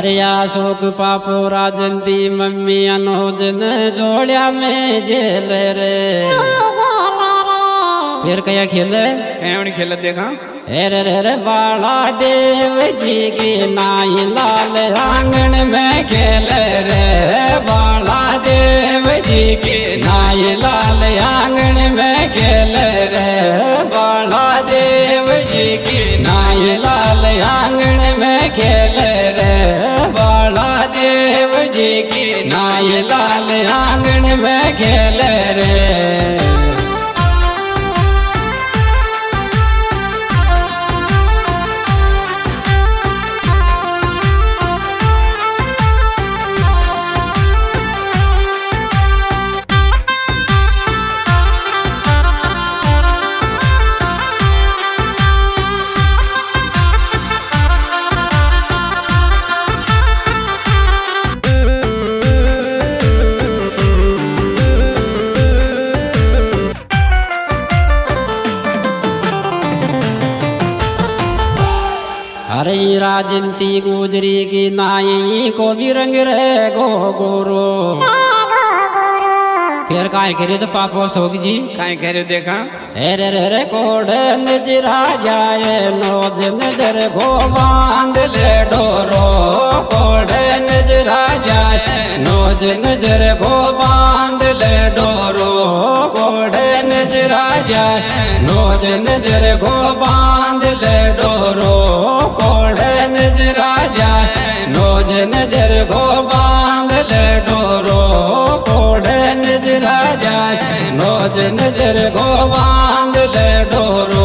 अरे अशोक पापो राजंती मम्मी अनोजन जोड़िया में जेल रे। फिर कया खेले कहीं खेल देखा रे रे बाला देव जी की नाई लाल आंगन में खेल रे। बाला देव जी की नाई लाल आंगन में खेल रे। बाला देव जी की नाई लाल आंगन में खेल रे। बाला देव जी की नाई लाल आंगन में खेल रे। अरे राजंती गुजरी की नाई को भी रंग रे गो गोरो। फिर काय करे तो पापो सोग जी काय करे देखा रे रे रे कोड नजरा जाए नोज नजर को बांध ले डोरो। कोड नजरा जाए नोज नजर को बांध ले डोरो। कोड नजरा जाए नोज नजर को बांध ले डोरो। कोड नजरा जाए नोज नजर को बांध ले डोरो। कोड नजरा जाए नोज नजर को बांध ले डोरो।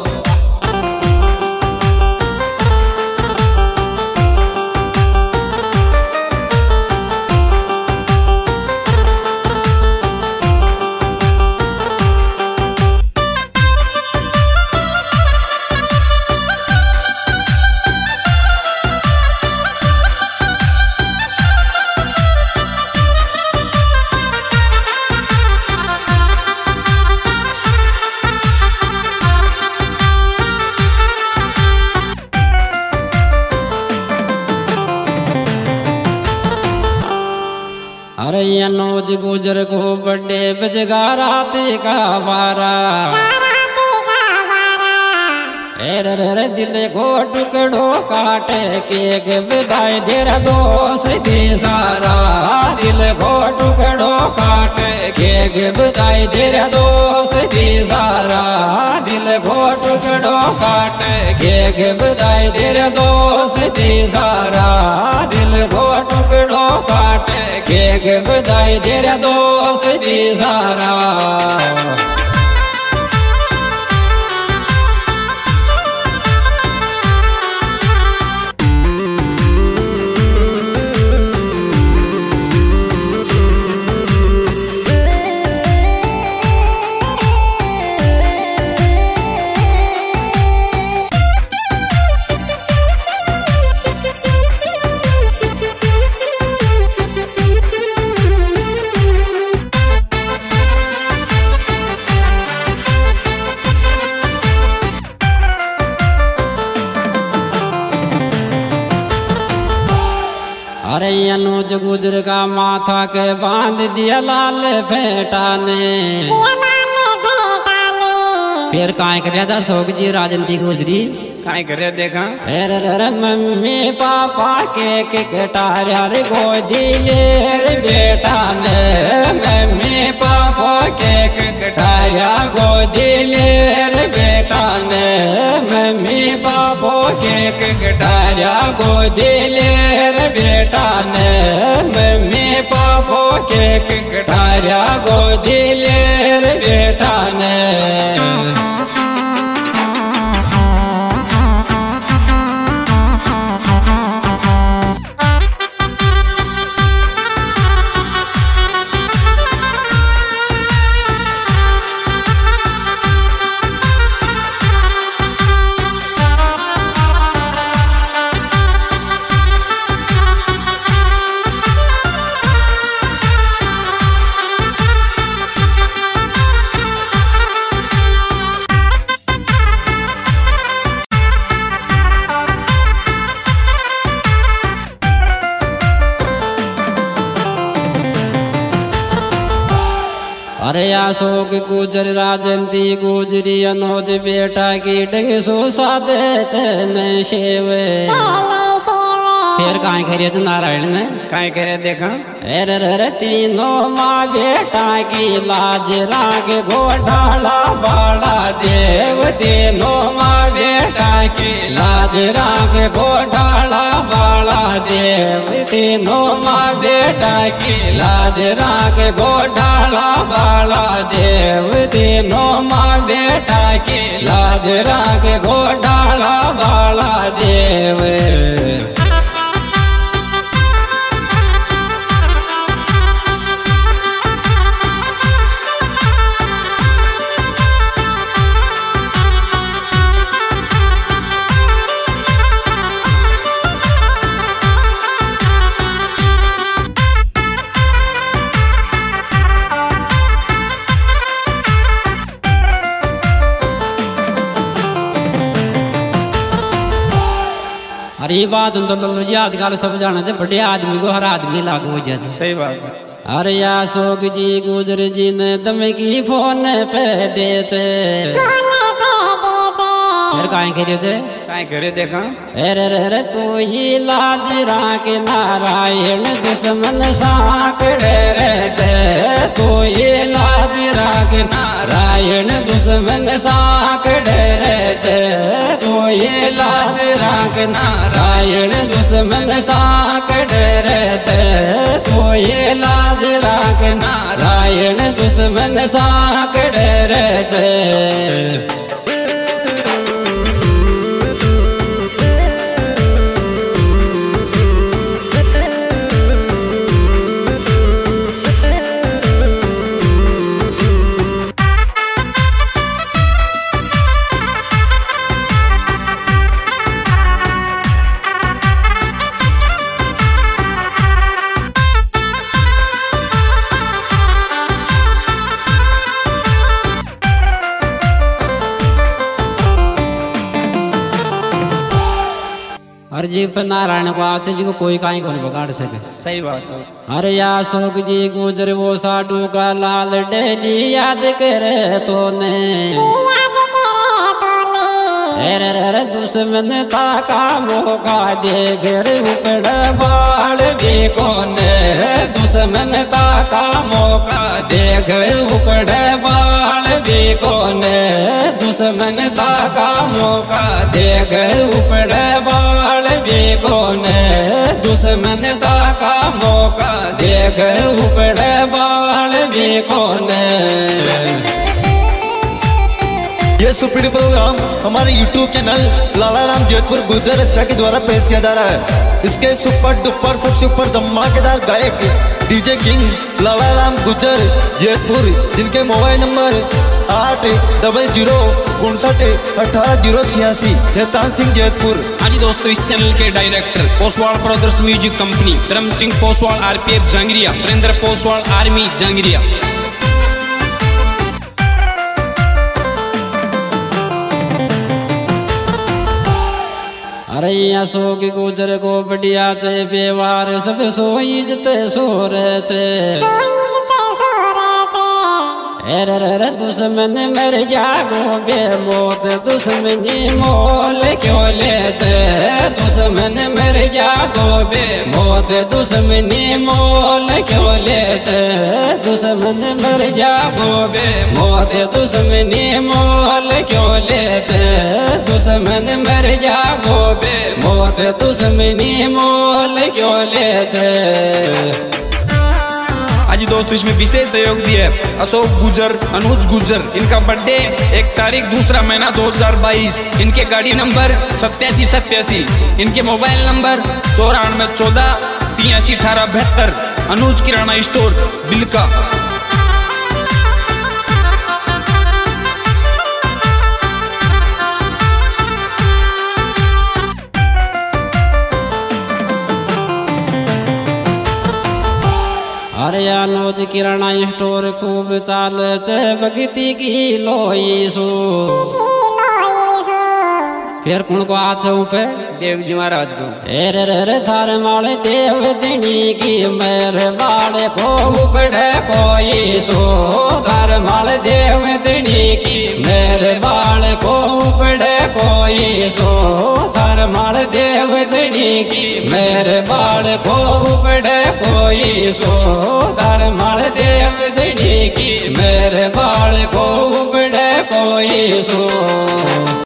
अरे अनोज गुजर को बड़े बजगा रात का वारा। रे दिल को टुकड़ो काटे के विदाई देर दोस्त सारा। दिल को टुकड़ो काटे के विदाई देर दोस्त सारा। दिल को टुकड़ो काटे के विदाई देर दोस्त सारा। दिल को टुकड़ो काटे के विदाई देर दोस्त सारा। अरे अनोज गुजर का माथा के बांध दिया लाल फेटा ने। फिर काय कर था सोग जी राजंती गुजरी काय करे देखा रे मम्मी पापा के कटारिया रे गोदी ले बेटा ने। मम्मी पापा के कटारिया गोदी ले बेटा ने। मम्मी पापा के कटारिया गोदी ले बेटा ने। मम्मी पापा के कटारिया गोदी ले बेटा ने। अरे अशोक गुजर राजंती गुजरी अनोज बेटा की डंग सो सादे चन शेवे फिर काहे खरियत नारायण ने काय करे देखा अरे तीनों माँ बेटा की लाज राग घोटाला बाला देव तीनों माँ बेटा की लाज राग घोटाला बाला देव तीनों माँ बेटा की लाज राग घोटाला बाला देव तीनों माँ बेटा की लाज राग घोटाला बाला देव। अरे ये बात तो याद काल सब जाना थे बड़े आदमी को हर आदमी लागू हो जाए। सही बात है। अरे अशोक जी गुजर जी ने दम की फोन पे देते फिर काहे करे थे काय करे देखा अरे तू ही लाज राख नारायण दुश्मन साकड़े रे तू ही लाज राख नारायण दुश्मन साकड़े रे तू ही लाज राख नारायण दुश्मन साकड़े रे तू ही लाज राख नारायण दुश्मन साकड़े रे। अरे जी पर नारायण को आते जी को कोई काहे को नहीं बिगाड़ सके। सही बात है। अरे अशोक जी गुजर वो साडू का लाल डेली याद करे तो ने अरे दुश्मन ताका मौका दे घर उपड़ बाल भी कोने दुश्मन ताका मौका दे घर उपड़ बाल भी कोने दुश्मन ताका मौका दे घर उपड़ बाल भी कोने दुश्मन ताका मौका दे घर उपड़ बाल भी कोने। ये सुपीडी प्रोग्राम हमारे YouTube चैनल लालाराम जोधपुर गुजर रसिया के द्वारा पेश किया जा रहा है। इसके सुपर डुपर सबसे ऊपर धमाकेदार गायक डीजे किंग लालाराम गुजर जोधपुर जिनके मोबाइल नंबर 8060 शैतान सिंह जोधपुर। हाँ जी दोस्तों, इस चैनल के director Poswal brothers music company, Dharam Singh Poswal RPF Jangariya, Surendra Poswal army Jangariya. अरे अशोक गुजर को बढ़िया चे व्यवहार सब सोई जते सो रहे चे अरे दुश्मन मर जागो बे मौत दुश्मनी मोल क्यों ले चे दुश्मन मर जागो बे मौत दुश्मनी मोल क्यों ले चे दुश्मन मर जागो बे मौत दुश्मनी मोल क्यों ले चे दुश्मन मर जागो बे मौत दुश्मनी मोल क्यों ले चे। आज दोस्तों इसमें विशेष सहयोग दिए अशोक गुजर, अनुज गुजर। इनका बर्थडे 1 तारीख 2 महीना 2022। इनके गाड़ी नंबर 8787। इनके mobile number 9414 83 18 72। Anuj kirana store Bilka. अरे अनुज किराना स्टोर खूब चाल चे भक्ति की लोई सो फिर कौन को आछे पे देव जी महाराज को। रे रे रे थार माल देव दिनी की मेरे बाल को उपड़े कोई सो थार माल देव दिनी की मेरे बाल को उपड़े कोई सो थार माल देव दिनी की मेरे बाल को उपड़े कोई सो थार माल देव दिनी की मेरे बाल को उपड़े कोई सो।